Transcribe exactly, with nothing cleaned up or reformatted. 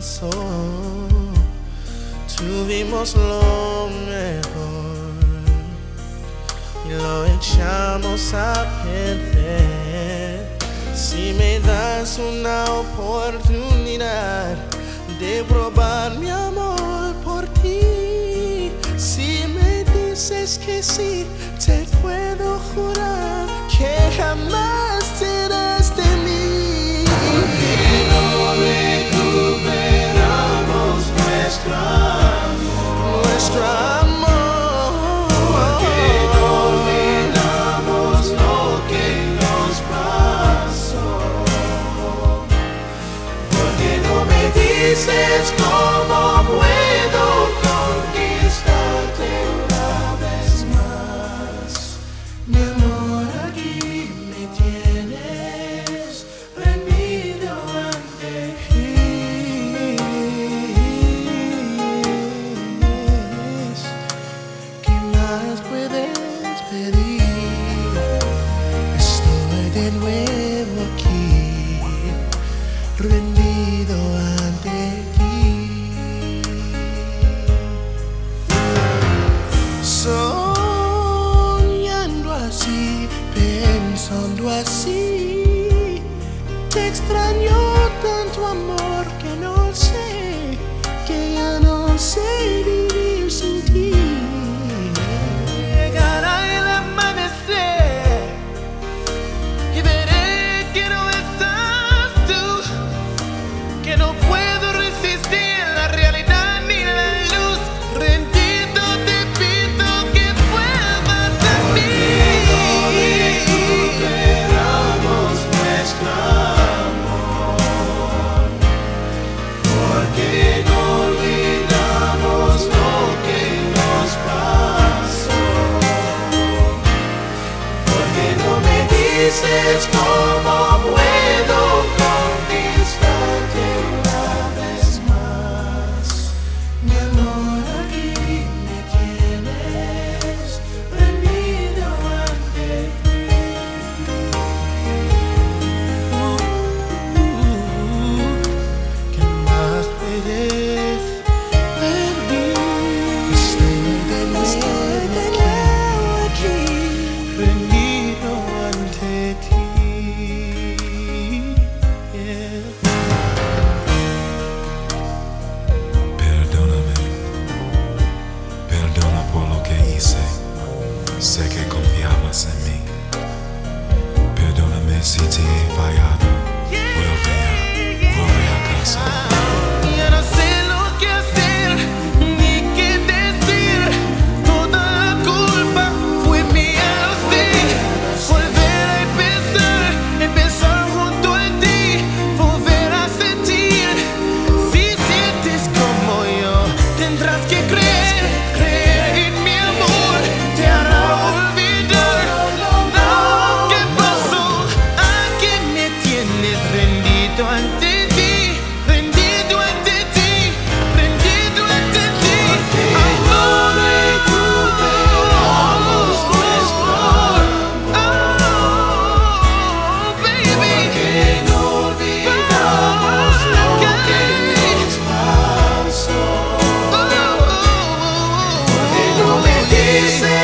pasó, tuvimos lo mejor y lo echamos a perder. Si me das una oportunidad de probar mi amor por ti, si me dices que sí, te puedo jurar que jamás te irás de mí. Porque no recuperamos nuestro amor, nuestro amor. Porque no olvidamos lo que nos pasó. Porque no me dices cómo puedo conquistarte una vez más. Mi amor, aquí me tienes rendido ante ti. ¿Qué más puedes pedir? Estoy de nuevo aquí, rendido ante ti. Soñando así, pensando así, te extraño tanto, amor, que no sé, que ya no sé vivir sin ti. Llegará el amanecer y veré que no estás tú, que no puedo resistir la realidad ni la luz. Rendido te pido que vuelvas a mí. Recuperamos nuestro amor, porque no olvidamos lo que nos pasó. Porque no me dices cómo puedo conquistarte una vez más. Mi amor, aquí me tienes rendido ante ti. ¿Qué más puedes pedir? Estoy de nuevo aquí, rendido ante ti. Yeah. Perdóname, perdona por lo que hice, sé que confiabas en mí. Perdóname si te he fallado, vuelve a, vuelve a casa. Ya no sé lo que hacer ni qué decir, toda la culpa fue mía, lo sé. Volver a empezar, empezar junto a ti, volver a sentir. Si sientes como yo, tendrás que creer, creer en mi amor, te hará olvidar lo que pasó. Aquí me tienes rendido ante ti, rendido ante ti, rendido ante ti. No recuperamos nuestro amor, Oh, baby. porque no olvidamos lo que nos pasó. Oh, Que no me dices